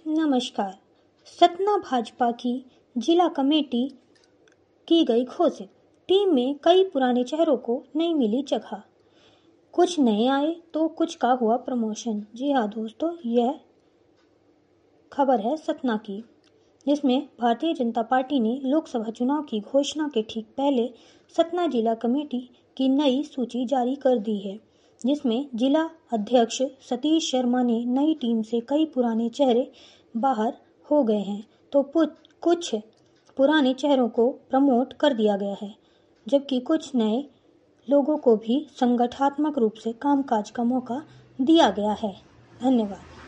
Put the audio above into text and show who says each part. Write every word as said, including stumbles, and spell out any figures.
Speaker 1: नमस्कार। सतना भाजपा की जिला कमेटी की गई घोषित। टीम में कई पुराने चेहरों को नहीं मिली जगह। कुछ नए आए तो कुछ का हुआ प्रमोशन। जी हाँ दोस्तों, यह खबर है सतना की, जिसमें भारतीय जनता पार्टी ने लोकसभा चुनाव की घोषणा के ठीक पहले सतना जिला कमेटी की नई सूची जारी कर दी है, जिसमें जिला अध्यक्ष सतीश शर्मा ने नई टीम से कई पुराने चेहरे बाहर हो गए हैं तो कुछ पुराने चेहरों को प्रमोट कर दिया गया है, जबकि कुछ नए लोगों को भी संगठनात्मक रूप से कामकाज का मौका दिया गया है। धन्यवाद।